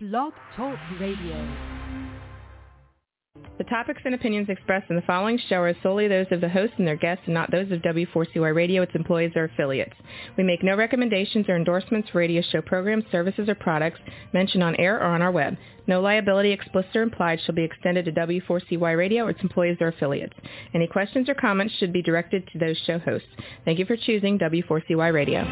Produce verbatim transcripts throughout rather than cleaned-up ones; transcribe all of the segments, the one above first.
Blog Talk Radio. The topics and opinions expressed in the following show are solely those of the host and their guests and not those of W four C Y Radio, its employees, or affiliates. We make no recommendations or endorsements for radio show programs, services, or products mentioned on air or on our web. No liability, explicit or implied, shall be extended to W four C Y Radio or its employees or affiliates. Any questions or comments should be directed to those show hosts. Thank you for choosing W four C Y Radio.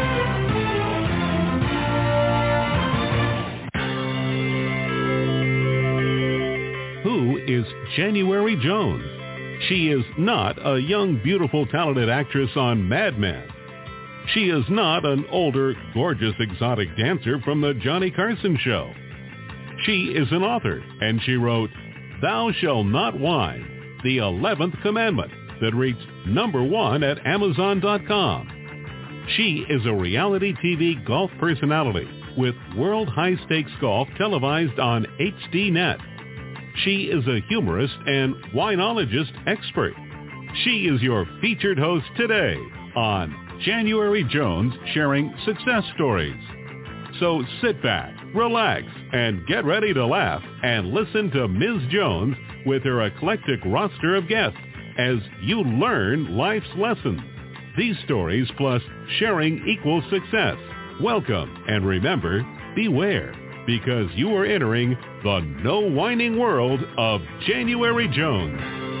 Who is January Jones? She is not a young, beautiful, talented actress on Mad Men. She is not an older, gorgeous, exotic dancer from the Johnny Carson show. She is an author, and she wrote, Thou Shalt Not Whine, the eleventh Commandment, that reached number one at Amazon dot com. She is a reality T V golf personality with World High Stakes Golf televised on H D Net. She is a humorist and winologist expert. She is your featured host today on January Jones Sharing Success Stories. So sit back, relax, and get ready to laugh and listen to Miz Jones with her eclectic roster of guests as you learn life's lessons. These stories plus sharing equals success. Welcome, and remember, beware, because you are entering the no whining world of January Jones.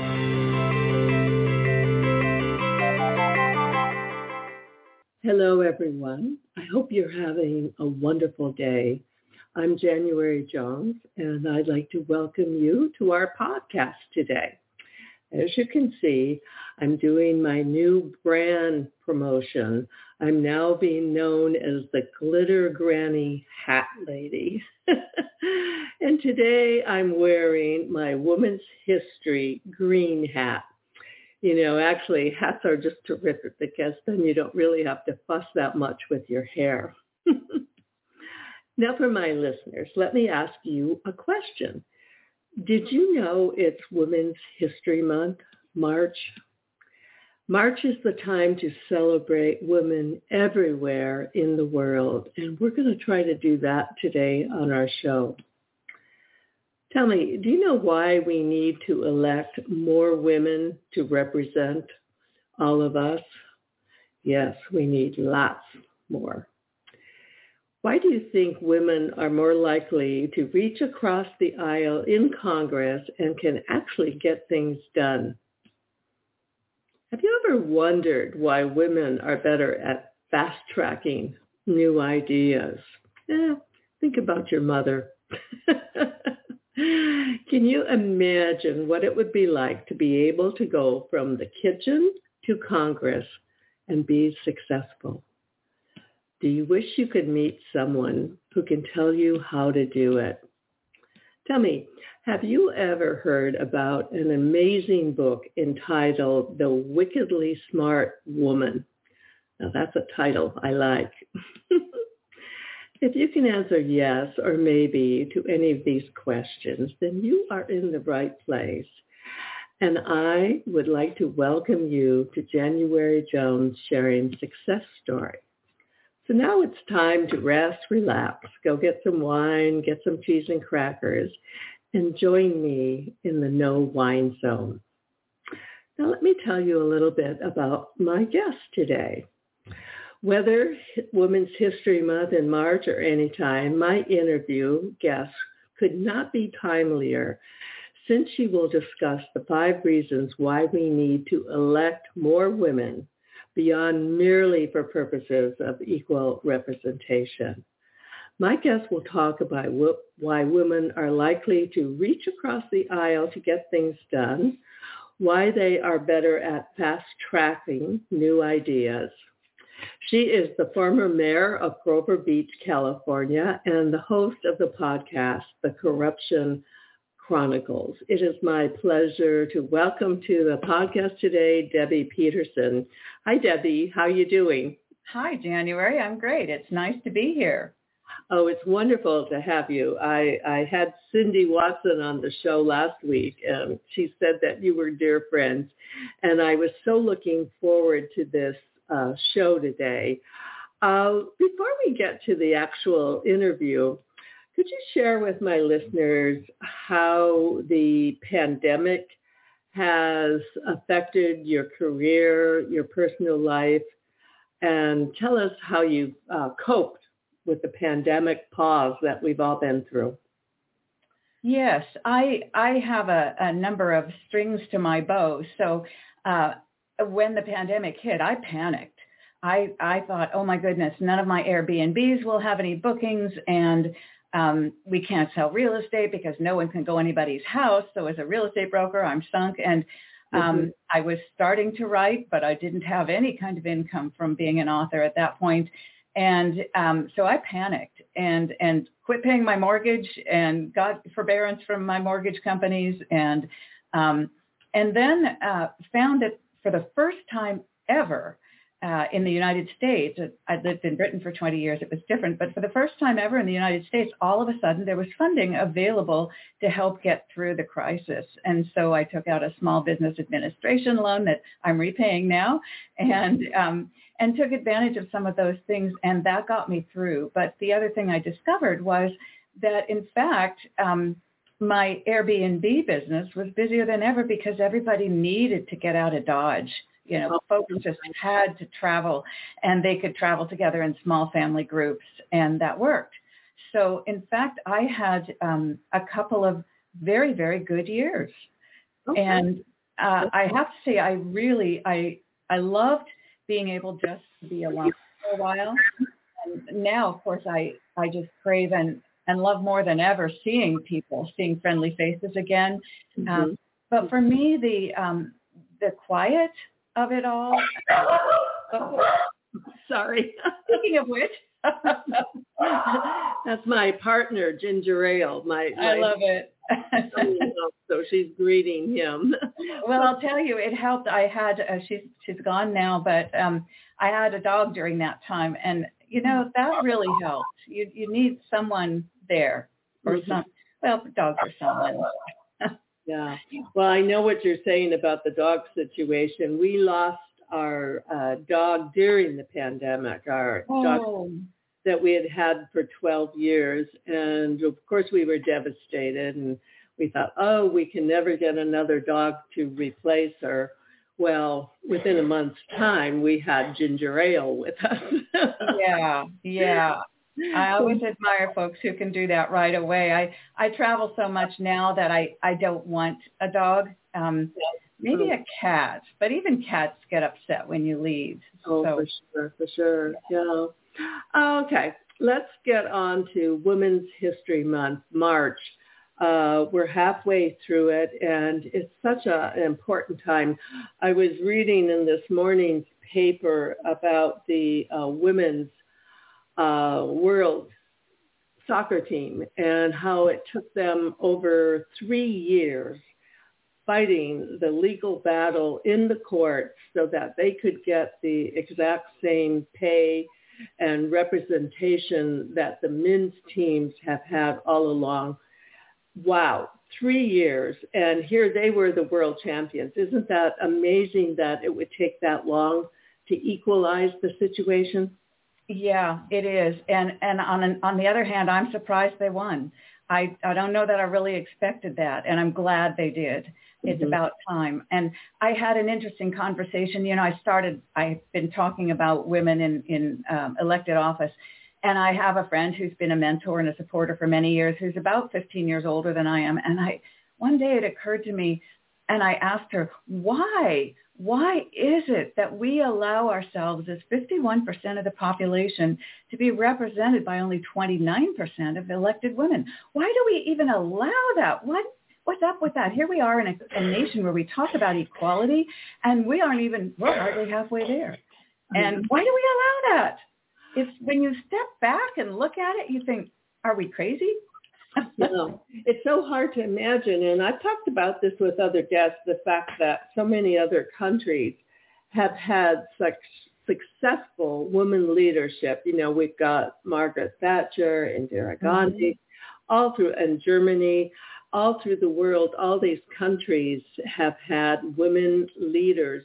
Hello, everyone. I hope you're having a wonderful day. I'm January Jones, and I'd like to welcome you to our podcast today. As you can see, I'm doing my new brand promotion. I'm now being known as the Glitter Granny Hat Lady. And today I'm wearing my Women's History green hat. You know, actually, hats are just terrific because then you don't really have to fuss that much with your hair. Now for my listeners, let me ask you a question. Did you know it's Women's History Month, March? March is the time to celebrate women everywhere in the world, and we're going to try to do that today on our show. Tell me, do you know why we need to elect more women to represent all of us? Yes, we need lots more. Why do you think women are more likely to reach across the aisle in Congress and can actually get things done? Have you ever wondered why women are better at fast-tracking new ideas? Eh, think about your mother. Can you imagine what it would be like to be able to go from the kitchen to Congress and be successful? Do you wish you could meet someone who can tell you how to do it? Tell me, have you ever heard about an amazing book entitled The Wickedly Smart Woman? Now that's a title I like. If you can answer yes or maybe to any of these questions, then you are in the right place. And I would like to welcome you to January Jones Sharing Success Story. So now it's time to rest, relax, go get some wine, get some cheese and crackers, and join me in the no wine zone. Now let me tell you a little bit about my guest today. Whether Women's History Month in March or any time, my interview guest could not be timelier, since she will discuss the five reasons why we need to elect more women beyond merely for purposes of equal representation. My guest will talk about why women are likely to reach across the aisle to get things done, why they are better at fast-tracking new ideas. She is the former mayor of Grover Beach, California, and the host of the podcast, The Corruption Chronicles. It is my pleasure to welcome to the podcast today, Debbie Peterson. Hi, Debbie. How are you doing? Hi, January. I'm great. It's nice to be here. Oh, it's wonderful to have you. I, I had Cindy Watson on the show last week, and she said that you were dear friends, and I was so looking forward to this uh, show today. Uh, before we get to the actual interview, Could you share with my listeners how the pandemic has affected your career, your personal life, and tell us how you uh, coped with the pandemic pause that we've all been through? Yes, I I have a, a number of strings to my bow. So uh, when the pandemic hit, I panicked. I, I thought, oh my goodness, none of my Airbnbs will have any bookings, and um, we can't sell real estate because no one can go anybody's house. So as a real estate broker, I'm sunk. And um, mm-hmm. I was starting to write, but I didn't have any kind of income from being an author at that point. And um, so I panicked and, and quit paying my mortgage and got forbearance from my mortgage companies. And, um, and then uh, found that for the first time ever, Uh, in the United States, I lived in Britain for twenty years, it was different, but for the first time ever in the United States, all of a sudden there was funding available to help get through the crisis. And so I took out a small business administration loan that I'm repaying now, and um, and took advantage of some of those things, and that got me through. But the other thing I discovered was that, in fact, um, my Airbnb business was busier than ever because everybody needed to get out of Dodge. You know, folks just had to travel, and they could travel together in small family groups, and that worked. So, in fact, I had um, a couple of very, very good years. Okay. And uh, I have to say, I really, I, I loved being able just to be alone for a while. And now, of course, I, I just crave and, and love more than ever seeing people, seeing friendly faces again. Mm-hmm. Um, but for me, the um, the quiet of it all. Oh, sorry. Speaking of which, that's my partner, Ginger Ale. My, my I love it. So she's greeting him. Well, I'll tell you, it helped. I had uh, she's she's gone now, but um, I had a dog during that time, and you know that really helped. You you need someone there, or mm-hmm. some. Well, dogs are someone. Yeah. Well, I know what you're saying about the dog situation. We lost our uh, dog during the pandemic, our oh. dog that we had had for twelve years. And of course we were devastated, and we thought, oh, we can never get another dog to replace her. Well, within a month's time, we had Ginger Ale with us. yeah. Yeah. I always admire folks who can do that right away. I, I travel so much now that I, I don't want a dog, um, maybe a cat, but even cats get upset when you leave. Oh, so. for sure, for sure. Yeah. Okay, let's get on to Women's History Month, March. Uh, we're halfway through it, and it's such a, an important time. I was reading in this morning's paper about the uh, women's Uh, world soccer team and how it took them over three years fighting the legal battle in the courts so that they could get the exact same pay and representation that the men's teams have had all along. Wow, three years, and here they were the world champions. Isn't that amazing that it would take that long to equalize the situation? Yeah, it is. And and on an, on the other hand, I'm surprised they won. I, I don't know that I really expected that, and I'm glad they did. It's mm-hmm. about time. And I had an interesting conversation. You know, I started, I've been talking about women in, in um, elected office, and I have a friend who's been a mentor and a supporter for many years who's about fifteen years older than I am. And I one day it occurred to me, and I asked her, why? Why is it that we allow ourselves as fifty-one percent of the population to be represented by only twenty-nine percent of elected women? Why do we even allow that? What What's up with that? Here we are in a, a nation where we talk about equality, and we aren't even, we're hardly halfway there. And why do we allow that? It's when you step back and look at it, you think, are we crazy? No, it's so hard to imagine. And I've talked about this with other guests, the fact that so many other countries have had such successful women leadership. You know, we've got Margaret Thatcher, Indira Gandhi, mm-hmm. all through, and Germany, all through the world, all these countries have had women leaders.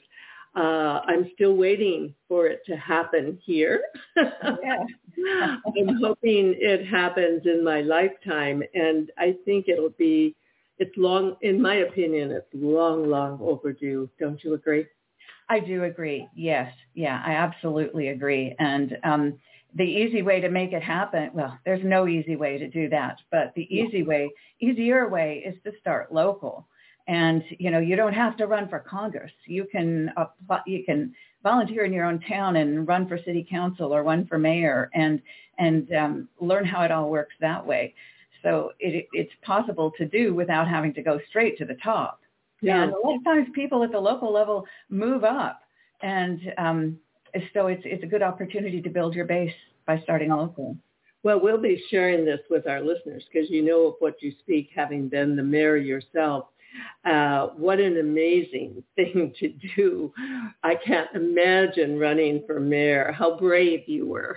Uh, I'm still waiting for it to happen here. Yeah. I'm hoping it happens in my lifetime, and I think it'll be, it's long, in my opinion, it's long, long overdue. Don't you agree? I do agree. Yes. Yeah, I absolutely agree. And um, the easy way to make it happen, well, there's no easy way to do that, but the easy way, easier way is to start local. And, you know, you don't have to run for Congress. You can apply, you can volunteer in your own town and run for city council or run for mayor and, and um, learn how it all works that way. So it, it's possible to do without having to go straight to the top. Yeah. And a lot of times people at the local level move up. And um, so it's it's a good opportunity to build your base by starting local. Well, we'll be sharing this with our listeners because you know of what you speak, having been the mayor yourself. Uh, what an amazing thing to do. I can't imagine running for mayor. How brave you were.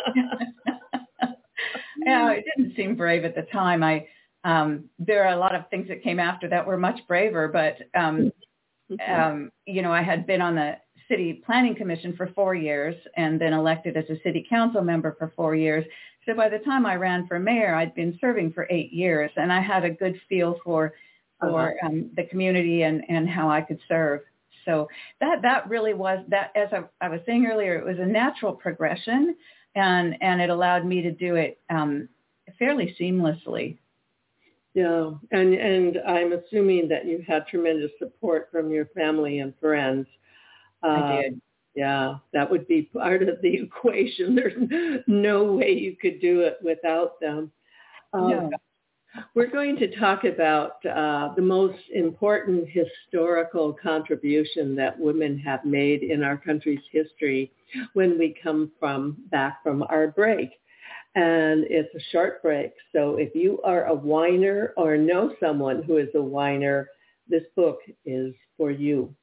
Yeah, it didn't seem brave at the time. I Um, there are a lot of things that came after that were much braver, but, um, um, you know, I had been on the city planning commission for four years and then elected as a city council member for four years. So by the time I ran for mayor, I'd been serving for eight years and I had a good feel for, for uh-huh. um, the community and, and how I could serve. So that, that really was that, as I, I was saying earlier, it was a natural progression and, and it allowed me to do it um, fairly seamlessly. Yeah, and and I'm assuming that you had tremendous support from your family and friends. Uh, I did. Yeah, that would be part of the equation. There's no way you could do it without them. Um, no. We're going to talk about uh, the most important historical contribution that women have made in our country's history when we come from back from our break. And it's a short break. So if you are a whiner or know someone who is a whiner, this book is for you.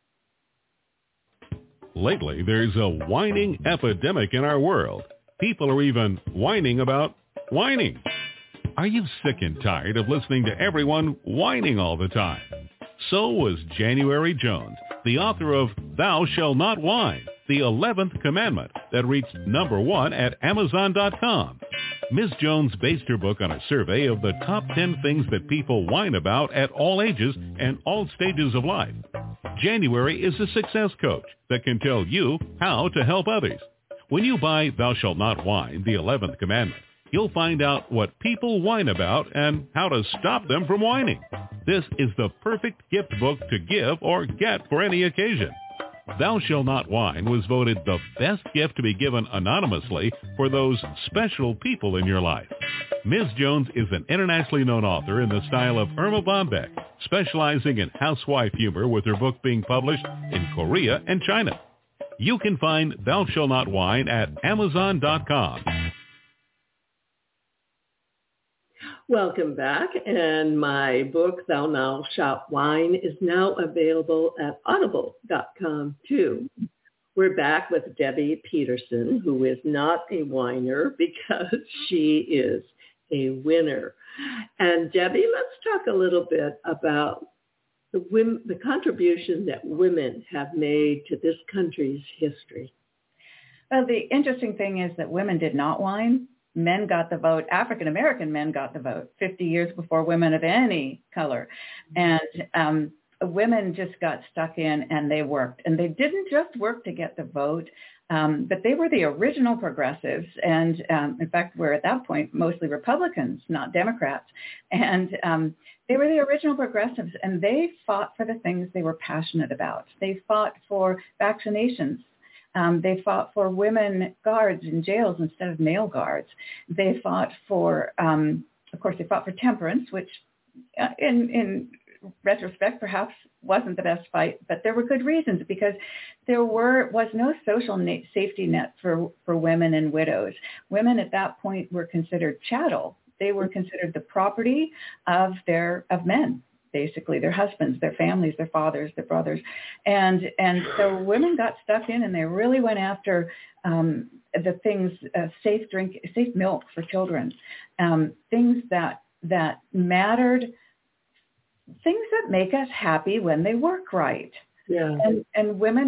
Lately, there's a whining epidemic in our world. People are even whining about whining. Are you sick and tired of listening to everyone whining all the time? So was January Jones, the author of Thou Shalt Not Whine, the eleventh commandment that reached number one at Amazon dot com. Miz Jones based her book on a survey of the top ten things that people whine about at all ages and all stages of life. January is a success coach that can tell you how to help others. When you buy Thou Shalt Not Whine, the eleventh commandment, you'll find out what people whine about and how to stop them from whining. This is the perfect gift book to give or get for any occasion. Thou Shalt Not Whine was voted the best gift to be given anonymously for those special people in your life. Miz Jones is an internationally known author in the style of Irma Bombeck, specializing in housewife humor with her book being published in Korea and China. You can find Thou Shalt Not Whine at Amazon dot com. Welcome back, and my book, Thou Now Shalt Whine, is now available at audible dot com too. We're back with Debbie Peterson, who is not a whiner because she is a winner. And Debbie, let's talk a little bit about the women, the contribution that women have made to this country's history. Well, the interesting thing is that women did not whine. Men got the vote. African-American men got the vote fifty years before women of any color. And um, women just got stuck in and they worked. And they didn't just work to get the vote, um, but they were the original progressives. And um, in fact, we're at that point mostly Republicans, not Democrats. And um, they were the original progressives, and they fought for the things they were passionate about. They fought for vaccinations. Um, they fought for women guards in jails instead of male guards. They fought for, um, of course, they fought for temperance, which uh, in, in retrospect perhaps wasn't the best fight, but there were good reasons because there were was no social na- safety net for, for women and widows. Women at that point were considered chattel. They were considered the property of their of men. Basically, their husbands, their families, their fathers, their brothers. And and so women got stuck in and they really went after um, the things, uh, safe drink, safe milk for children, um, things that that mattered, things that make us happy when they work right. Yeah. And, and women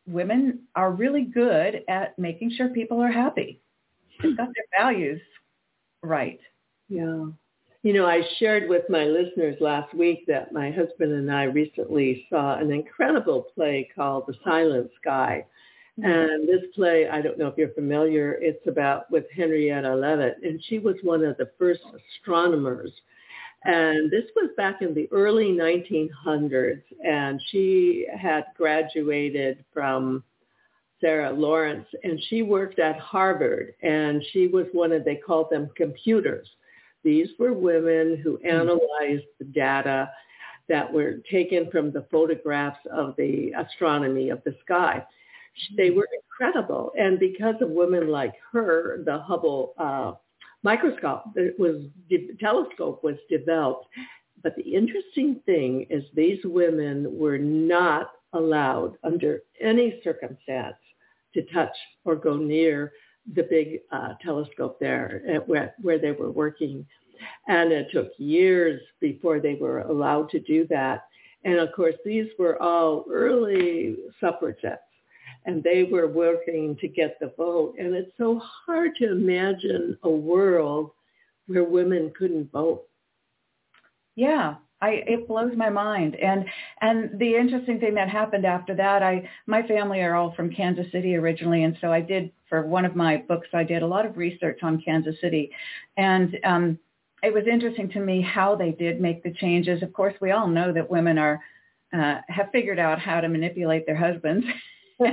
women are really good at making sure people are happy. They've got their values right. Yeah. You know, I shared with my listeners last week that my husband and I recently saw an incredible play called The Silent Sky. And this play, I don't know if you're familiar, it's about with Henrietta Leavitt, and she was one of the first astronomers. And this was back in the early nineteen hundreds, and she had graduated from Sarah Lawrence, and she worked at Harvard, and she was one of, they called them computers. These were women who analyzed the data that were taken from the photographs of the astronomy of the sky. They were incredible. And because of women like her, the Hubble uh, microscope it was the telescope was developed. But the interesting thing is these women were not allowed under any circumstance to touch or go near the big uh, telescope there at where, where they were working. And it took years before they were allowed to do that. And of course, these were all early suffragettes, and they were working to get the vote. And it's so hard to imagine a world where women couldn't vote. Yeah, I, it blows my mind. And and the interesting thing that happened after that, I my family are all from Kansas City originally, and so I did, for one of my books, I did a lot of research on Kansas City. And um, it was interesting to me how they did make the changes. Of course, we all know that women are uh, have figured out how to manipulate their husbands so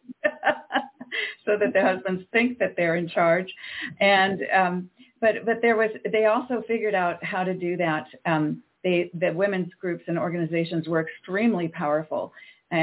that their husbands think that they're in charge. And um, but but there was they also figured out how to do that. Um, they the women's groups and organizations were extremely powerful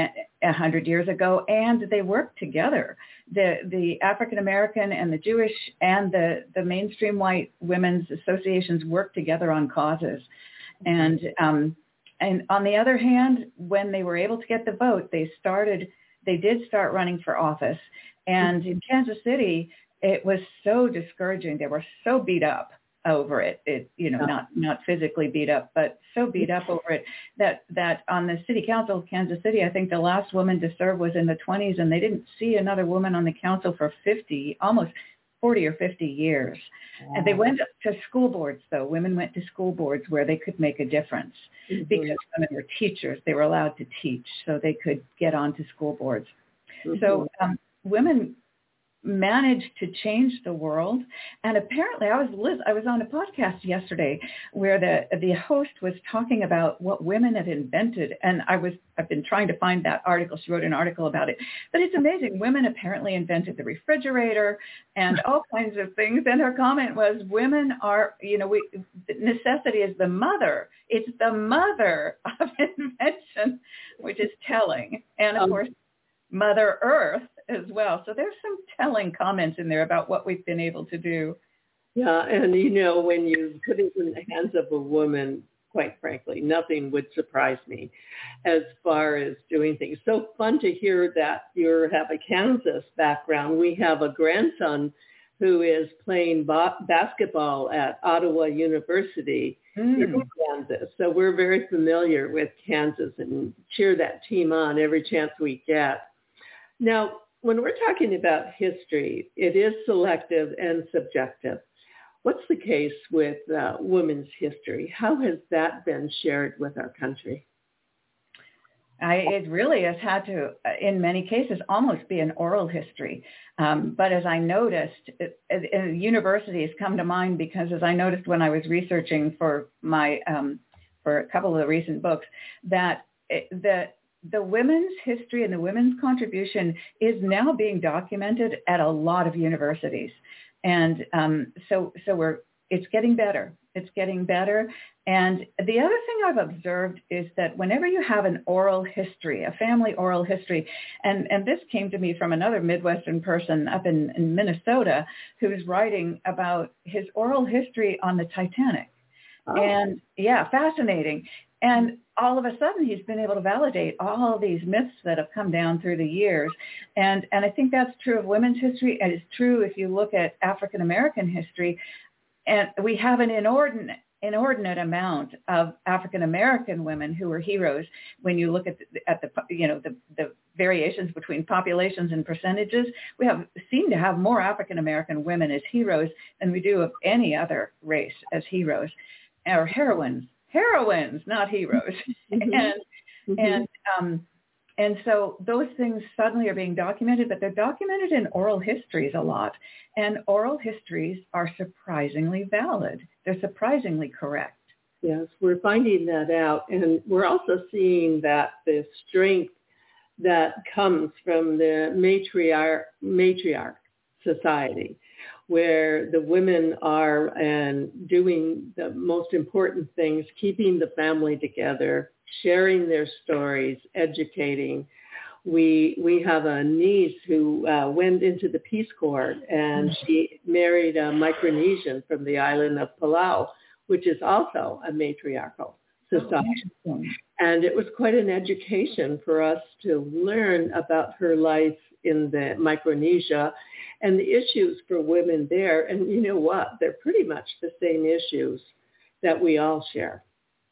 a hundred years ago, and they worked together. The the African American and the Jewish and the, the mainstream white women's associations worked together on causes. And um, and on the other hand, when they were able to get the vote, they started they did start running for office. And in Kansas City, it was so discouraging. They were so beat up over it, it you know, not not physically beat up, but so beat up over it that that on the city council of Kansas City, I think the last woman to serve was in the twenties, and they didn't see another woman on the council for fifty, almost forty or fifty years. Wow. And they went to school boards, though. Women went to school boards where they could make a difference mm-hmm. because women were teachers. They were allowed to teach, so they could get onto school boards. Mm-hmm. So um, women managed to change the world. And apparently I was Liz, I was on a podcast yesterday where the the host was talking about what women have invented. And I was I've been trying to find that article. She wrote an article about it. But it's amazing. Women apparently invented the refrigerator and all kinds of things. And her comment was, women are, you know, we necessity is the mother. It's the mother of invention, which is telling. And of um, course, Mother Earth as well. So there's some telling comments in there about what we've been able to do. Yeah, and you know, when you put it in the hands of a woman, quite frankly, nothing would surprise me as far as doing things. So fun to hear that you have a Kansas background. We have a grandson who is playing ba- basketball at Ottawa University mm. in Kansas. So we're very familiar with Kansas and cheer that team on every chance we get. Now, when we're talking about history, it is selective and subjective. What's the case with uh, women's history? How has that been shared with our country? I, it really has had to, in many cases, almost be an oral history. Um, but as I noticed, it, it, universities come to mind because as I noticed when I was researching for my um, for a couple of the recent books, that it, the the women's history and the women's contribution is now being documented at a lot of universities. And um, so so we're it's getting better. It's getting better. And the other thing I've observed is that whenever you have an oral history, a family oral history, and, and this came to me from another Midwestern person up in, in Minnesota who's writing about his oral history on the Titanic. Oh. And yeah, fascinating. And all of a sudden, he's been able to validate all these myths that have come down through the years. And, and I think that's true of women's history. And it's true if you look at African-American history. And we have an inordinate, inordinate amount of African-American women who were heroes when you look at the, at the you know, the, the variations between populations and percentages, we have seem to have more African American women as heroes than we do of any other race as heroes, or heroines, heroines, not heroes. Mm-hmm. and mm-hmm. and um, and so those things suddenly are being documented, but they're documented in oral histories a lot, and oral histories are surprisingly valid. They're surprisingly correct. Yes, we're finding that out, and we're also seeing that the strength that comes from the matriarch matriarch society, where the women are and doing the most important things, keeping the family together, sharing their stories, educating. We we have a niece who uh, went into the Peace Corps, and she married a Micronesian from the island of Palau, which is also a matriarchal society. Oh, and it was quite an education for us to learn about her life in the Micronesia and the issues for women there. And you know what? They're pretty much the same issues that we all share.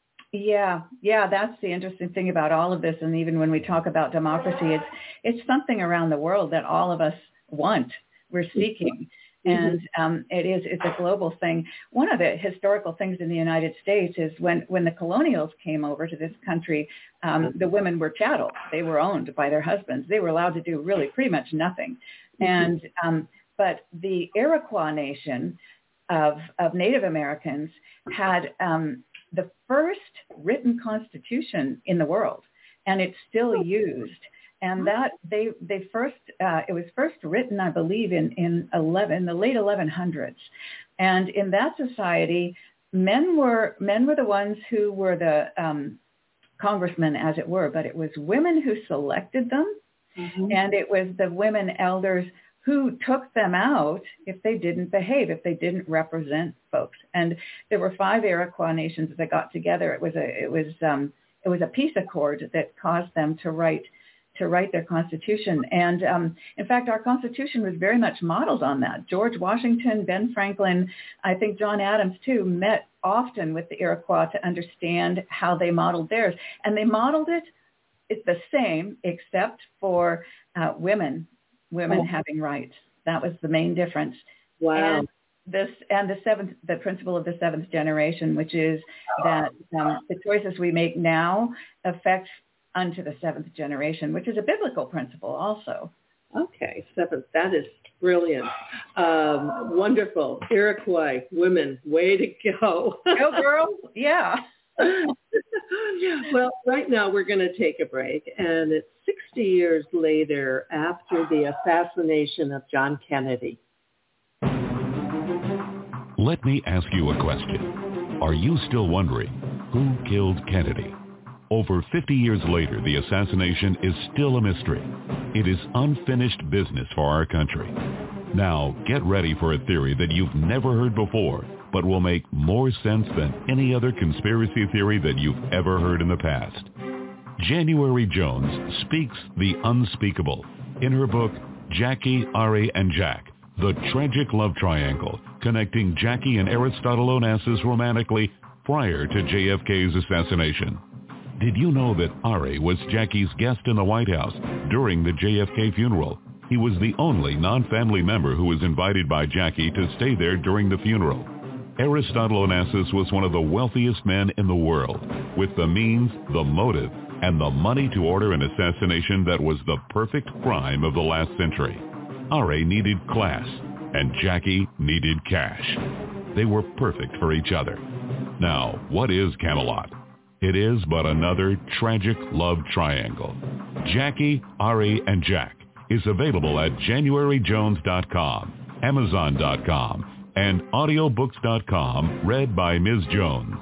Yeah, yeah, that's the interesting thing about all of this. And even when we talk about democracy, it's it's something around the world that all of us want, we're seeking. And um, it is, it's a global thing. One of the historical things in the United States is when, when the colonials came over to this country, um, the women were chattel. They were owned by their husbands. They were allowed to do really pretty much nothing. And um, but the Iroquois nation of, of Native Americans had um, the first written constitution in the world, and it's still used. And that they they first uh, it was first written, I believe, in in eleven the late eleven hundreds, and in that society, men were men were the ones who were the um, congressmen, as it were, but it was women who selected them, mm-hmm. and it was the women elders who took them out if they didn't behave, if they didn't represent folks. And there were five Iroquois nations that got together. It was a it was um, it was a peace accord that caused them to write. to write their Constitution. And um, in fact, our Constitution was very much modeled on that. George Washington, Ben Franklin, I think John Adams too, met often with the Iroquois to understand how they modeled theirs. And they modeled it, it's the same, except for uh, women, women oh. having rights. That was the main difference. Wow. And this and the seventh, the principle of the seventh generation, which is that um, the choices we make now affect unto the seventh generation, which is a biblical principle also. Okay, seventh. That is brilliant. Um, wonderful. Iroquois women, way to go. Go, girl. Yeah. Well, right now we're going to take a break, and it's sixty years later after the assassination of John Kennedy. Let me ask you a question. Are you still wondering who killed Kennedy? Over fifty years later, the assassination is still a mystery. It is unfinished business for our country. Now, get ready for a theory that you've never heard before, but will make more sense than any other conspiracy theory that you've ever heard in the past. January Jones speaks the unspeakable in her book, Jackie, Ari, and Jack, the tragic love triangle connecting Jackie and Aristotle Onassis romantically prior to J F K's assassination. Did you know that Ari was Jackie's guest in the White House during the J F K funeral? He was the only non-family member who was invited by Jackie to stay there during the funeral. Aristotle Onassis was one of the wealthiest men in the world, with the means, the motive, and the money to order an assassination that was the perfect crime of the last century. Ari needed class, and Jackie needed cash. They were perfect for each other. Now, what is Camelot? It is but another tragic love triangle. Jackie, Ari, and Jack is available at January Jones dot com, Amazon dot com, and audiobooks dot com, read by Miz Jones.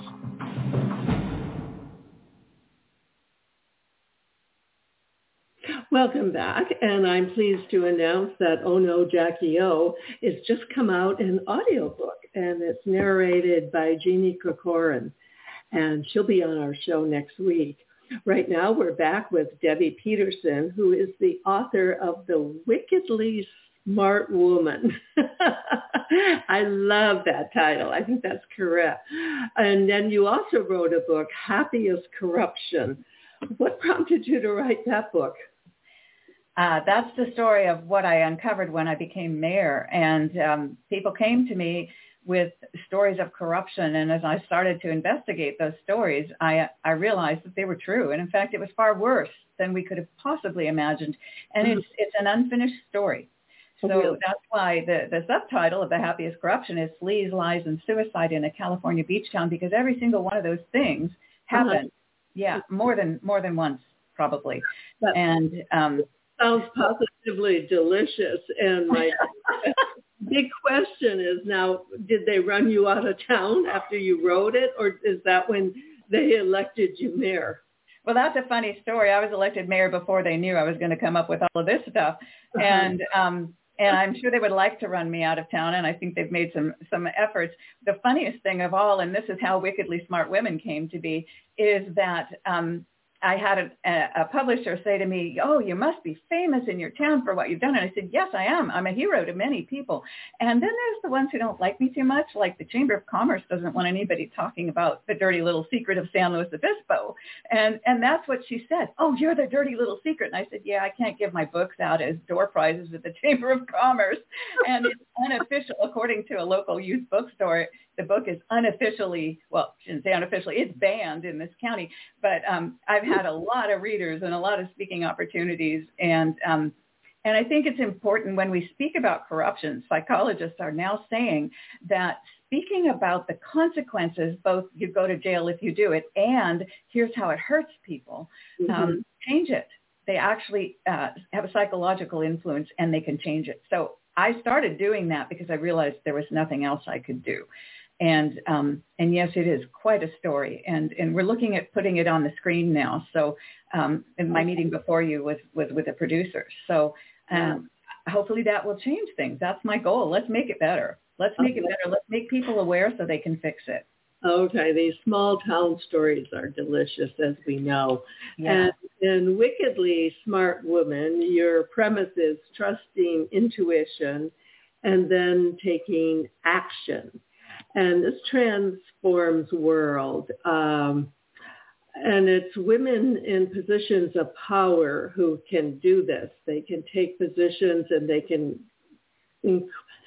Welcome back, and I'm pleased to announce that Oh No, Jackie O is just come out in audiobook, and it's narrated by Jeannie Corcoran. And she'll be on our show next week. Right now, we're back with Debbie Peterson, who is the author of The Wickedly Smart Woman. I love that title. I think that's correct. And then you also wrote a book, Happy as Corruption. What prompted you to write that book? uh, that's the story of what I uncovered when I became mayor. And um, people came to me with stories of corruption. And as I started to investigate those stories, I, I realized that they were true. And in fact, it was far worse than we could have possibly imagined. And mm-hmm. it's it's an unfinished story. So really? That's why the, the subtitle of The Happiest Corruption is Fleas, Lies, and Suicide in a California Beach Town, because every single one of those things happened. Uh-huh. Yeah, more than more than once, probably. That and um, sounds positively delicious. And my big question is now, did they run you out of town after you wrote it, or is that when they elected you mayor? Well, that's a funny story. I was elected mayor before they knew I was going to come up with all of this stuff. Uh-huh. And um, and I'm sure they would like to run me out of town, and I think they've made some, some efforts. The funniest thing of all, and this is how Wickedly Smart Women came to be, is that um, I had a, a publisher say to me, oh, you must be famous in your town for what you've done. And I said, yes, I am. I'm a hero to many people. And then there's the ones who don't like me too much, like the Chamber of Commerce doesn't want anybody talking about the dirty little secret of San Luis Obispo. And and that's what she said. Oh, you're the dirty little secret. And I said, yeah, I can't give my books out as door prizes at the Chamber of Commerce. And it's unofficial, according to a local youth bookstore. The book is unofficially, well, I shouldn't say unofficially, it's banned in this county, but um, I've had a lot of readers and a lot of speaking opportunities. And um, and I think it's important when we speak about corruption, psychologists are now saying that speaking about the consequences, both you go to jail if you do it, and here's how it hurts people, mm-hmm. um, change it. They actually uh, have a psychological influence and they can change it. So I started doing that because I realized there was nothing else I could do. And um, and yes, it is quite a story, and and we're looking at putting it on the screen now. So um, in my meeting before you was was with the producers. So um, hopefully that will change things. That's my goal. Let's make it better. Let's make it better. Let's make people aware so they can fix it. Okay, these small town stories are delicious, as we know. Yeah. And in Wickedly Smart Woman, your premise is trusting intuition and then taking action. And this transforms world. Um, and it's women in positions of power who can do this. They can take positions and they can inc-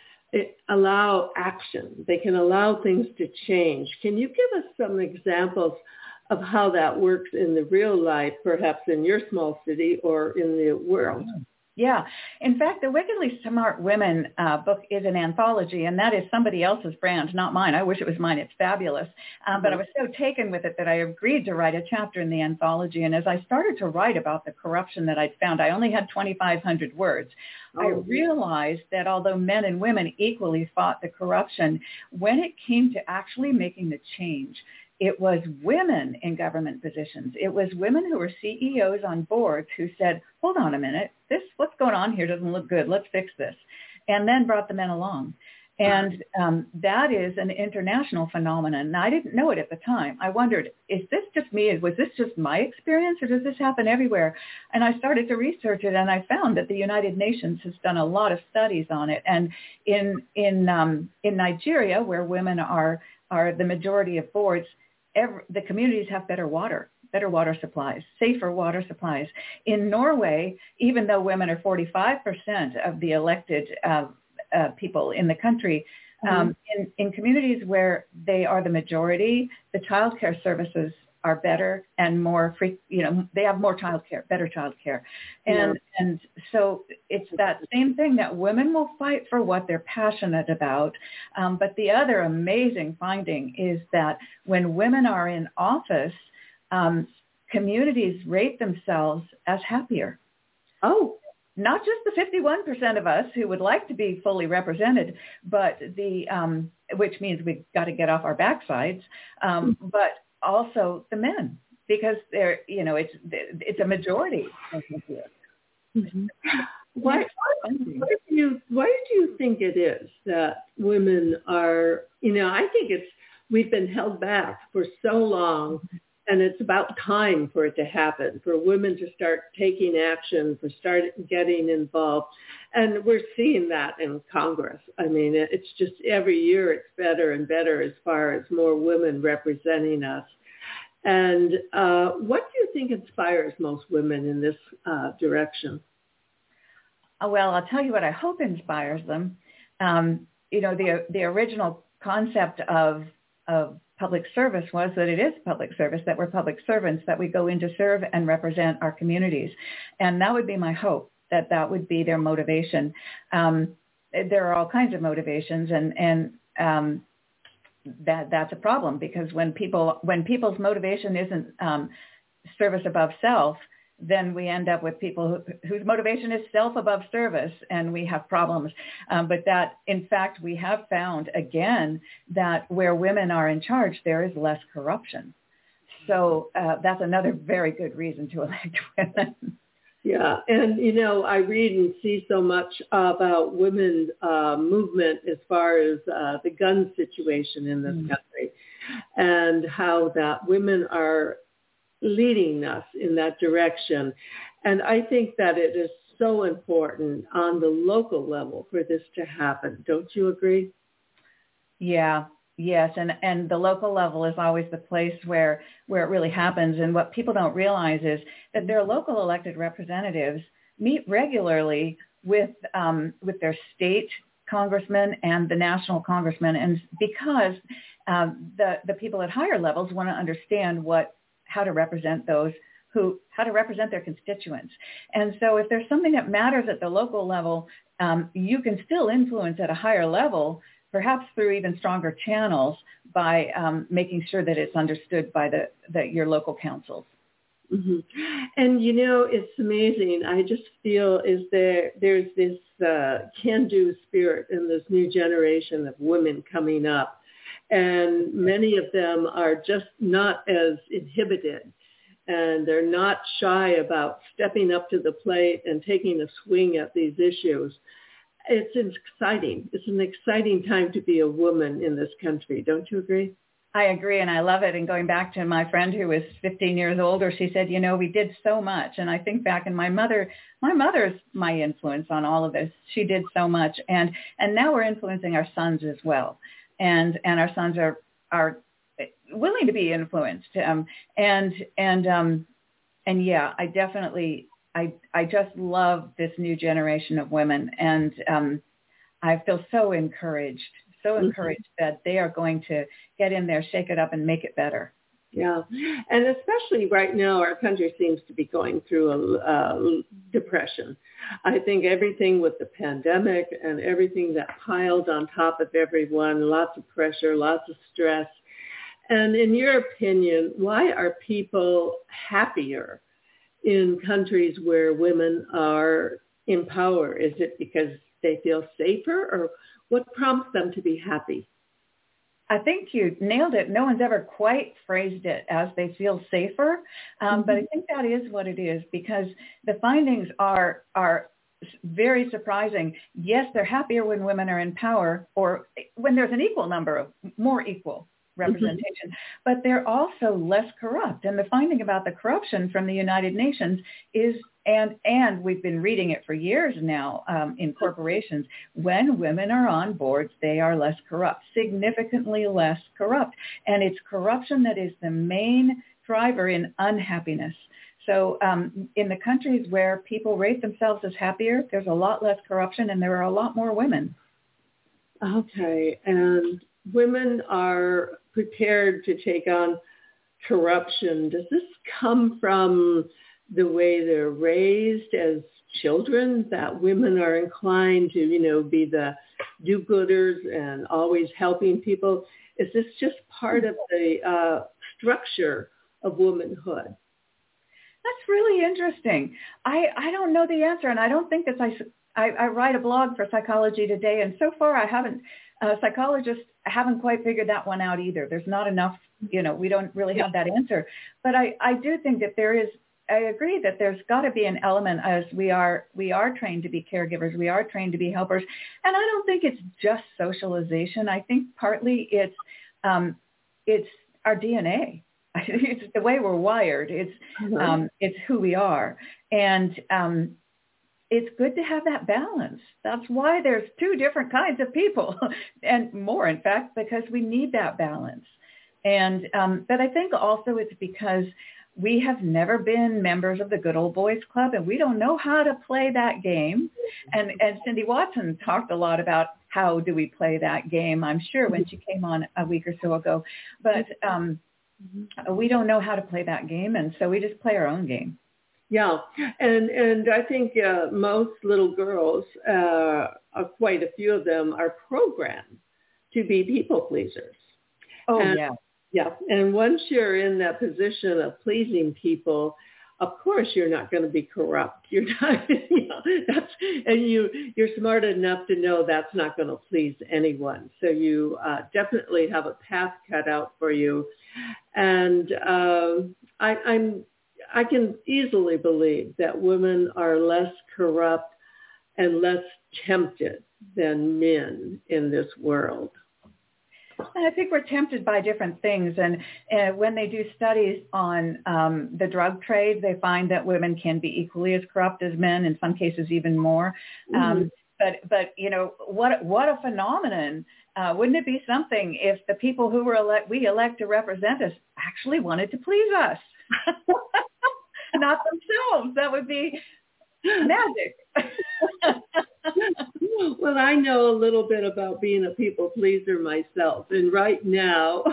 allow action. They can allow things to change. Can you give us some examples of how that works in the real life, perhaps in your small city or in the world? Yeah. In fact, the Wickedly Smart Women uh, book is an anthology, and that is somebody else's brand, not mine. I wish it was mine. It's fabulous. Um, mm-hmm. But I was so taken with it that I agreed to write a chapter in the anthology. And as I started to write about the corruption that I'd found, I only had twenty-five hundred words. Oh. I realized that although men and women equally fought the corruption, when it came to actually making the change, it was women in government positions. It was women who were C E Os on boards who said, hold on a minute, this, what's going on here doesn't look good. Let's fix this. And then brought the men along. And um, that is an international phenomenon. Now, I didn't know it at the time. I wondered, is this just me? Was this just my experience, or does this happen everywhere? And I started to research it, and I found that the United Nations has done a lot of studies on it. And in in um, in Nigeria, where women are are the majority of boards, every, the communities have better water. better water supplies, safer water supplies. In Norway, even though women are forty-five percent of the elected uh, uh, people in the country, mm-hmm. um, in, in communities where they are the majority, the child care services are better and more free, you know, they have more child care, better child care. And, yeah. and so it's that same thing that women will fight for what they're passionate about. Um, but the other amazing finding is that when women are in office, Um, communities rate themselves as happier. Oh, not just the fifty-one percent of us who would like to be fully represented, but the, um, which means we've got to get off our backsides, um, but also the men, because they're, you know, it's, it's a majority. Mm-hmm. Why, why do you, why do you think it is that women are, you know, I think it's, we've been held back for so long. And it's about time for it to happen, for women to start taking action, for start getting involved. And we're seeing that in Congress. I mean, it's just every year it's better and better as far as more women representing us. And uh, what do you think inspires most women in this uh, direction? well, I'll tell you what I hope inspires them. Um, you know, the the original concept of of public service was that it is public service, that we're public servants, that we go in to serve and represent our communities. And that would be my hope, that that would be their motivation. Um, there are all kinds of motivations, and, and um, that that's a problem, because when people when people's motivation isn't um, service above self, then we end up with people who, whose motivation is self above service, and we have problems. Um, but that, in fact, we have found, again, that where women are in charge, there is less corruption. So uh, that's another very good reason to elect women. Yeah, and, you know, I read and see so much about women's uh, movement as far as uh, the gun situation in this mm. country, and how that women are leading us in that direction. And I think that it is so important on the local level for this to happen. Don't you agree? Yeah, yes. And, and the local level is always the place where, where it really happens. And what people don't realize is that their local elected representatives meet regularly with, um, with their state congressmen and the national congressmen. And because um, the, the people at higher levels want to understand what how to represent those who, how to represent their constituents. And so if there's something that matters at the local level, um, you can still influence at a higher level, perhaps through even stronger channels, by um, making sure that it's understood by the, the your local councils. Mm-hmm. And, you know, it's amazing. I just feel is there there's this uh, can-do spirit in this new generation of women coming up. And many of them are just not as inhibited, and they're not shy about stepping up to the plate and taking a swing at these issues. It's exciting. It's an exciting time to be a woman in this country. Don't you agree? I agree, and I love it. And going back to my friend who was fifteen years older, she said, you know, we did so much. And I think back, and my mother, my mother's my influence on all of this. She did so much. And, and now we're influencing our sons as well. And and our sons are are willing to be influenced, um, and and um, and yeah, I definitely I I just love this new generation of women, and um, I feel so encouraged, so encouraged mm-hmm. that they are going to get in there, shake it up, and make it better. Yeah, and especially right now, our country seems to be going through a uh, depression. I think everything with the pandemic and everything that piled on top of everyone, lots of pressure, lots of stress. And in your opinion, why are people happier in countries where women are in power? Is it because they feel safer, or what prompts them to be happy? I think you nailed it. No one's ever quite phrased it as they feel safer, um, mm-hmm. but I think that is what it is, because the findings are are very surprising. Yes, they're happier when women are in power, or when there's an equal number of more equal representation, mm-hmm. but they're also less corrupt. And the finding about the corruption from the United Nations is, and and we've been reading it for years now um, in corporations, when women are on boards, they are less corrupt, significantly less corrupt. And it's corruption that is the main driver in unhappiness. So um, in the countries where people rate themselves as happier, there's a lot less corruption, and there are a lot more women. Okay, and women are prepared to take on corruption. Does this come from the way they're raised as children, that women are inclined to, you know, be the do-gooders and always helping people? Is this just part of the uh, structure of womanhood? That's really interesting. I, I don't know the answer, and I don't think that I, I, I write a blog for Psychology Today, and so far I haven't, uh, psychologists haven't quite figured that one out either. There's not enough, you know, we don't really have that answer. But I, I do think that there is, I agree that there's got to be an element, as we are we are trained to be caregivers, we are trained to be helpers, and I don't think it's just socialization. I think partly it's um, it's our D N A. It's the way we're wired. It's mm-hmm. um, it's who we are, and um, it's good to have that balance. That's why there's two different kinds of people, and more, in fact, because we need that balance. And um, but I think also it's because we have never been members of the Good Old Boys Club, and we don't know how to play that game. And, and Cindy Watson talked a lot about how do we play that game, I'm sure, when she came on a week or so ago. But um, we don't know how to play that game, and so we just play our own game. Yeah, and and I think uh, most little girls, uh, uh, quite a few of them, are programmed to be people pleasers. Oh, and, yeah. Yeah, and once you're in that position of pleasing people, of course you're not going to be corrupt. You're not, you know, that's, and you, you're smart enough to know that's not going to please anyone. So you uh, definitely have a path cut out for you. And um, I, I'm I can easily believe that women are less corrupt and less tempted than men in this world. And I think we're tempted by different things. And uh, when they do studies on um, the drug trade, they find that women can be equally as corrupt as men, in some cases even more. Mm-hmm. Um, but, but you know, what what a phenomenon. Uh, wouldn't it be something if the people who were elect, we elect to represent us actually wanted to please us? Not themselves. That would be magic. Well, I know a little bit about being a people pleaser myself. And right now,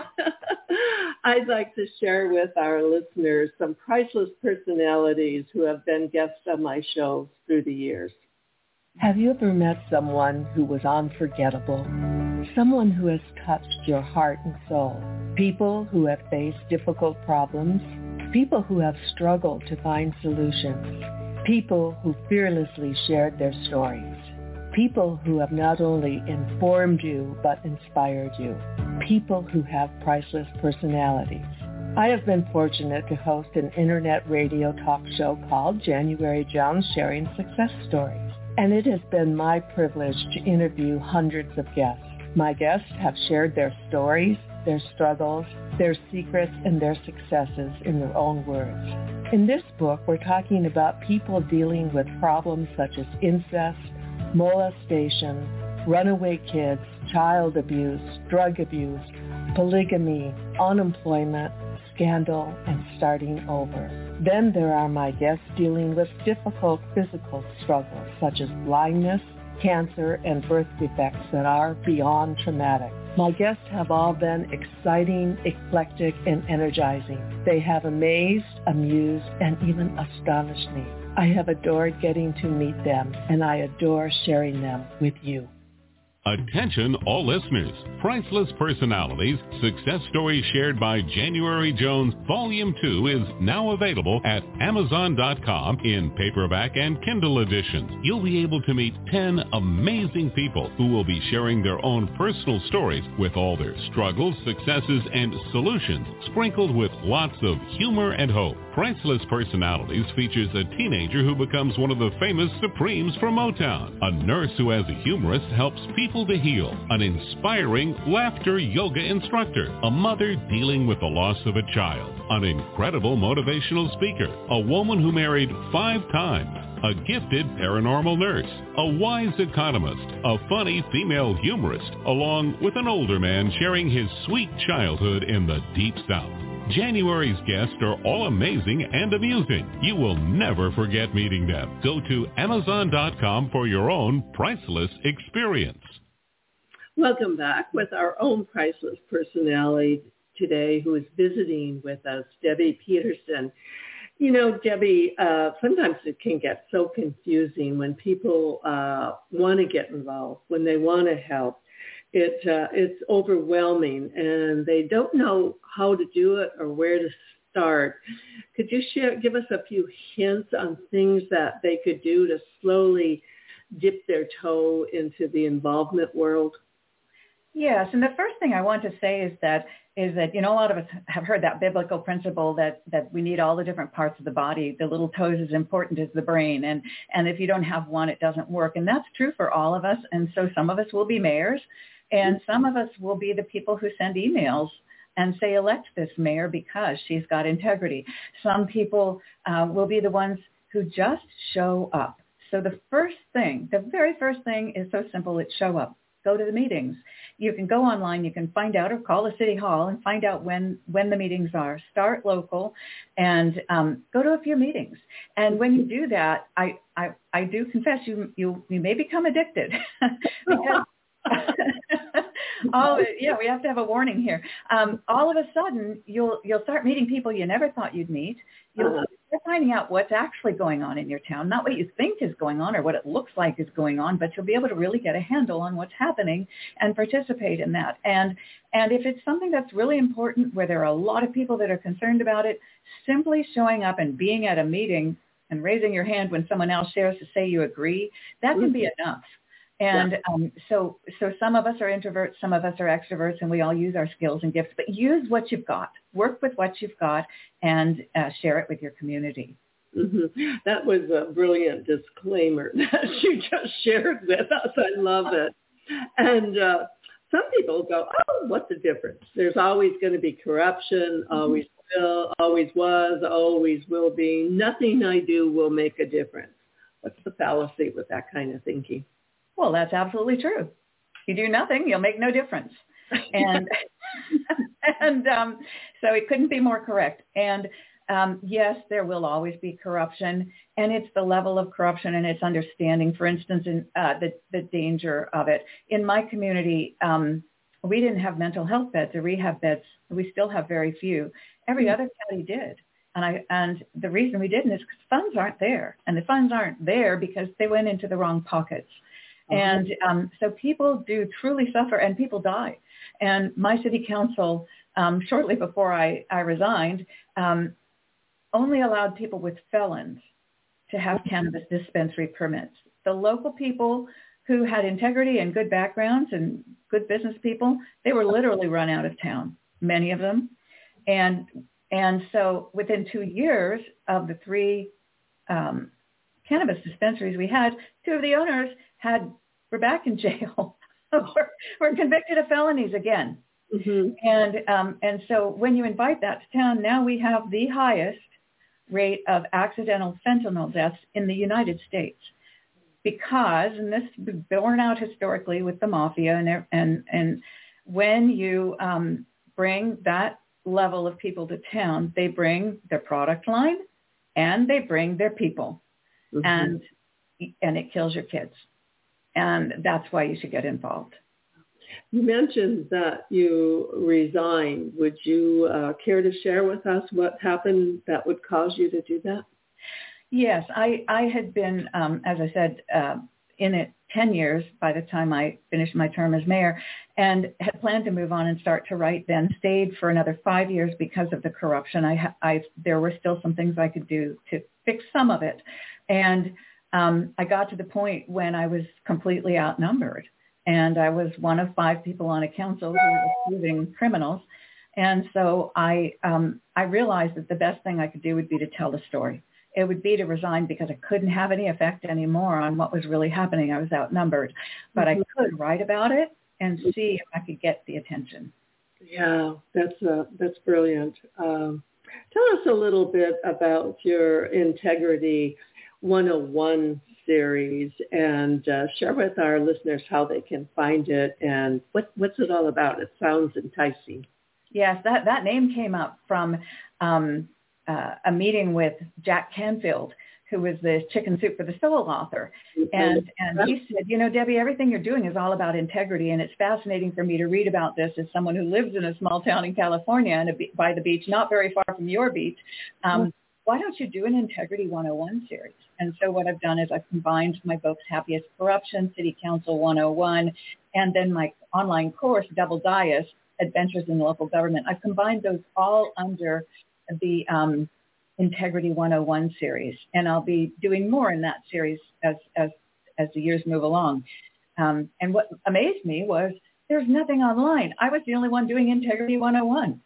I'd like to share with our listeners some priceless personalities who have been guests on my show through the years. Have you ever met someone who was unforgettable? Someone who has touched your heart and soul? People who have faced difficult problems? People who have struggled to find solutions? People who fearlessly shared their stories? People who have not only informed you but inspired you? People who have priceless personalities? I have been fortunate to host an internet radio talk show called January Jones Sharing Success Stories, and it has been my privilege to interview hundreds of guests. My guests have shared their stories, their struggles, their secrets, and their successes in their own words. In this book, we're talking about people dealing with problems such as incest, molestation, runaway kids, child abuse, drug abuse, polygamy, unemployment, scandal, and starting over. Then there are my guests dealing with difficult physical struggles such as blindness, cancer, and birth defects that are beyond traumatic. My guests have all been exciting, eclectic, and energizing. They have amazed, amused, and even astonished me. I have adored getting to meet them, and I adore sharing them with you. Attention all listeners. Priceless Personalities, Success Stories Shared by January Jones, Volume two is now available at Amazon dot com in paperback and Kindle editions. You'll be able to meet ten amazing people who will be sharing their own personal stories with all their struggles, successes, and solutions, sprinkled with lots of humor and hope. Priceless Personalities features a teenager who becomes one of the famous Supremes from Motown, a nurse who as a humorist helps people to heal, an inspiring laughter yoga instructor, a mother dealing with the loss of a child, an incredible motivational speaker, a woman who married five times, a gifted paranormal nurse, a wise economist, a funny female humorist, along with an older man sharing his sweet childhood in the Deep South. January's guests are all amazing and amusing. You will never forget meeting them. Go to Amazon dot com for your own priceless experience. Welcome back with our own priceless personality today who is visiting with us, Debbie Peterson. You know, Debbie, uh, sometimes it can get so confusing when people uh, want to get involved, when they want to help. It uh, it's overwhelming, and they don't know how to do it or where to start. Could you share, give us a few hints on things that they could do to slowly dip their toe into the involvement world? Yes, and the first thing I want to say is that is that you know a lot of us have heard that biblical principle that that we need all the different parts of the body. The little toes is important as the brain, and and if you don't have one, it doesn't work. And that's true for all of us. And so some of us will be mayors, and some of us will be the people who send emails and say, elect this mayor because she's got integrity. Some people uh, will be the ones who just show up. So the first thing, the very first thing is so simple, it's show up. go to the meetings. You can go online, you can find out, or call the city hall and find out when, when the meetings are. Start local and um, go to a few meetings. And when you do that, I, I, I do confess you, you, you may become addicted because all, yeah, we have to have a warning here. Um, all of a sudden, you'll you'll start meeting people you never thought you'd meet. You'll Uh-huh. start finding out what's actually going on in your town, not what you think is going on or what it looks like is going on, but you'll be able to really get a handle on what's happening and participate in that. And and if it's something that's really important, where there are a lot of people that are concerned about it, simply showing up and being at a meeting and raising your hand when someone else shares to say you agree, that can be enough. And um, so so some of us are introverts, some of us are extroverts, and we all use our skills and gifts. But use what you've got. Work with what you've got and uh, share it with your community. Mm-hmm. That was a brilliant disclaimer that you just shared with us. I love it. And uh, some people go, oh, what's the difference? There's always going to be corruption, always will, always was, always will be. Nothing I do will make a difference. What's the fallacy with that kind of thinking? Well, that's absolutely true. You do nothing, you'll make no difference. And and um, so it couldn't be more correct. And um, yes, there will always be corruption, and it's the level of corruption and its understanding. For instance, in uh, the the danger of it. In my community, um, we didn't have mental health beds or rehab beds. We still have very few. Every mm-hmm. other county did. And I and the reason we didn't is because funds aren't there, and the funds aren't there because they went into the wrong pockets. And um, so people do truly suffer, and people die. And my city council, um, shortly before I, I resigned, um, only allowed people with felons to have cannabis dispensary permits. The local people who had integrity and good backgrounds and good business people, they were literally run out of town, many of them. And and so within two years of the three um, cannabis dispensaries we had, two of the owners had were back in jail. we're, we're convicted of felonies again. Mm-hmm. And um, and so when you invite that to town, now we have the highest rate of accidental fentanyl deaths in the United States. Because, and this is borne out historically with the mafia, and and and when you um, bring that level of people to town, they bring their product line and they bring their people. Mm-hmm. and and it kills your kids. And that's why you should get involved. You mentioned that you resigned. Would you uh, care to share with us what happened that would cause you to do that? Yes, I, I had been, um, as I said, uh, in it ten years by the time I finished my term as mayor, and had planned to move on and start to write, then stayed for another five years because of the corruption. I, I there were still some things I could do to fix some of it. And Um, I got to the point when I was completely outnumbered, and I was one of five people on a council who were approving criminals. And so I, um, I realized that the best thing I could do would be to tell the story. It would be to resign because I couldn't have any effect anymore on what was really happening. I was outnumbered, but I could write about it and see if I could get the attention. Yeah, that's uh, that's brilliant. Um, tell us a little bit about your Integrity one oh one series, and uh, share with our listeners how they can find it and what, what's it all about. It sounds enticing. Yes, that, that name came up from um, uh, a meeting with Jack Canfield, who was the Chicken Soup for the Soul author. And, and he said, you know, Debbie, everything you're doing is all about integrity, and it's fascinating for me to read about this as someone who lives in a small town in California and a be- by the beach, not very far from your beach. Um, mm-hmm. Why don't you do an Integrity one oh one series? And so what I've done is I've combined my books, Happiest Corruption, City Council one oh one, and then my online course, Double Dias, Adventures in Local Government. I've combined those all under the um, Integrity one oh one series, and I'll be doing more in that series as as, as the years move along. Um, and what amazed me was there's nothing online. I was the only one doing Integrity one oh one.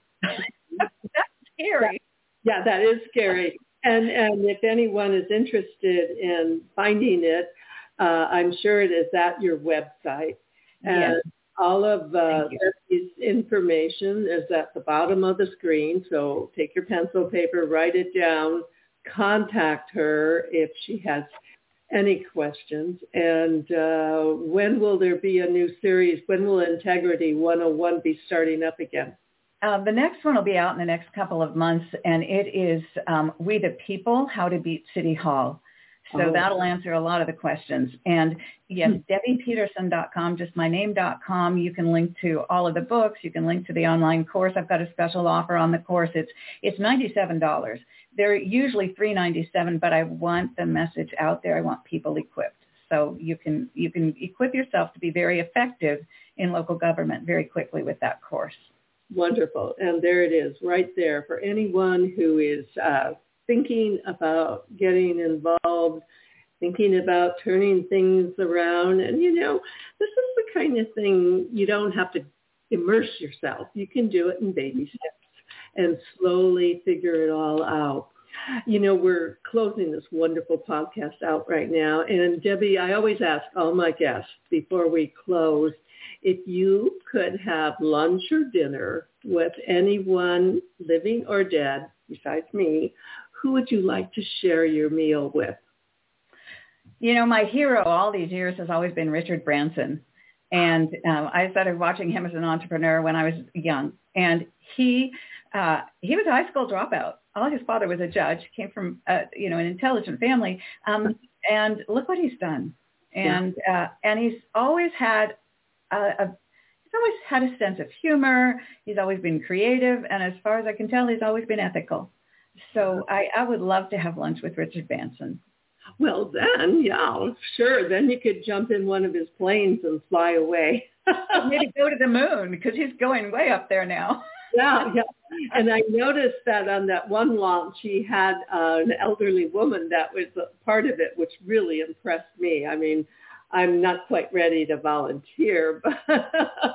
That's scary. Yeah, that is scary. And and if anyone is interested in finding it, uh, I'm sure it is at your website. And yes. all of uh, this information is at the bottom of the screen. So take your pencil, paper, write it down, contact her if she has any questions. And uh, when will there be a new series? When will Integrity one oh one be starting up again? Uh, the next one will be out in the next couple of months, and it is um, We the People, How to Beat City Hall. So oh. that'll answer a lot of the questions. And yes, hmm. Debbie Peterson dot com, just my name dot com. You can link to all of the books. You can link to the online course. I've got a special offer on the course. It's it's ninety-seven dollars. They're usually three ninety-seven, but I want the message out there. I want people equipped. So you can you can equip yourself to be very effective in local government very quickly with that course. Wonderful. And there it is right there for anyone who is uh, thinking about getting involved, thinking about turning things around. And, you know, this is the kind of thing you don't have to immerse yourself. You can do it in baby steps and slowly figure it all out. You know, we're closing this wonderful podcast out right now. And Debbie, I always ask all my guests before we close, if you could have lunch or dinner with anyone living or dead besides me, who would you like to share your meal with? You know, my hero all these years has always been Richard Branson. And uh, I started watching him as an entrepreneur when I was young. And he uh, he was a high school dropout. All his father was a judge, came from, uh, you know, an intelligent family. Um, and look what he's done. And uh, and he's always had a, a he's always had a sense of humor. He's always been creative. And as far as I can tell, he's always been ethical. So I, I would love to have lunch with Richard Branson. Well, then, yeah, sure. Then you could jump in one of his planes and fly away. Maybe go to the moon because he's going way up there now. Yeah, yeah. And I noticed that on that one launch, he had uh, an elderly woman that was a part of it, which really impressed me. I mean, I'm not quite ready to volunteer, but,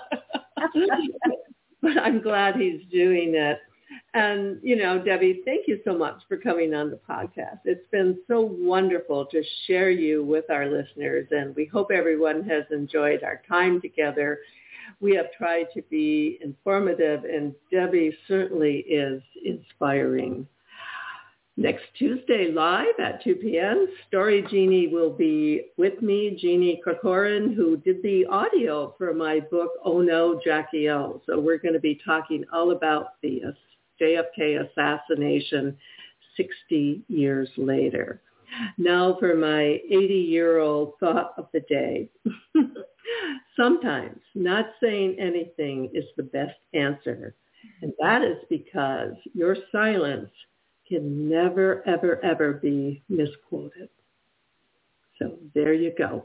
but I'm glad he's doing it. And, you know, Debbie, thank you so much for coming on the podcast. It's been so wonderful to share you with our listeners, and we hope everyone has enjoyed our time together. We have tried to be informative, and Debbie certainly is inspiring. Next Tuesday, live at two p.m., Story Genie will be with me, Jeannie Corcoran, who did the audio for my book, Oh No, Jackie O. So we're going to be talking all about the J F K assassination sixty years later. Now for my eighty-year-old thought of the day. Sometimes not saying anything is the best answer, and that is because your silence can never, ever, ever be misquoted. So there you go.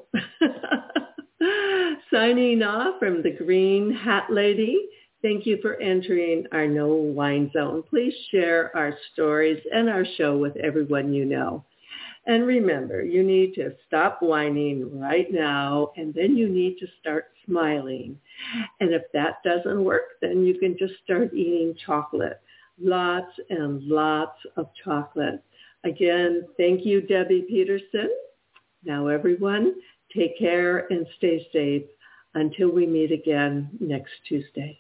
Signing off from the Green Hat Lady. Thank you for entering our No Whine Zone. Please share our stories and our show with everyone you know. And remember, you need to stop whining right now, and then you need to start smiling. And if that doesn't work, then you can just start eating chocolate. Lots and lots of chocolate. Again, thank you, Debbie Peterson. Now, everyone, take care and stay safe until we meet again next Tuesday.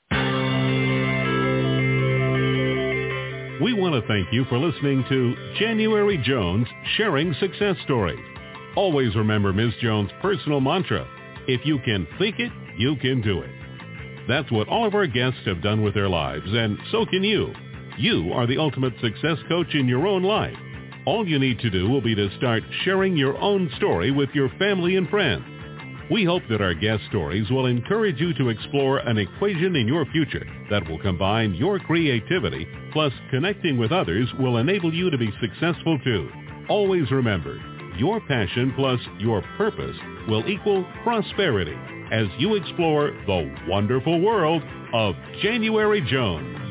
We want to thank you for listening to January Jones Sharing Success Stories. Always remember Miz Jones' personal mantra, if you can think it, you can do it. That's what all of our guests have done with their lives, and so can you. You are the ultimate success coach in your own life. All you need to do will be to start sharing your own story with your family and friends. We hope that our guest stories will encourage you to explore an equation in your future that will combine your creativity plus connecting with others will enable you to be successful too. Always remember, your passion plus your purpose will equal prosperity as you explore the wonderful world of January Jones.